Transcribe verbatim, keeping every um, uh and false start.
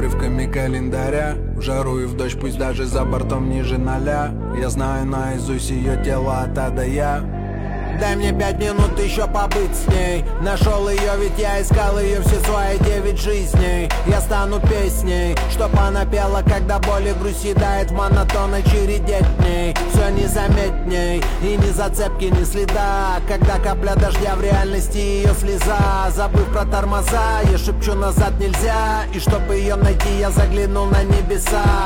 обрывками календаря. В жару и в дождь, пусть даже за бортом ниже ноля. Я знаю наизусть ее тело от А до Я. Дай мне пять минут еще побыть с ней. Нашел ее, ведь я искал ее все свои девять жизней. Я стану песней, чтоб она пела, когда боль и грусть съедает в монотонной череде дней. Все незаметней, и ни зацепки, ни следа. Когда капля дождя в реальности ее слеза. Забыв про тормоза, я шепчу назад нельзя. И чтобы ее найти, я заглянул на небеса.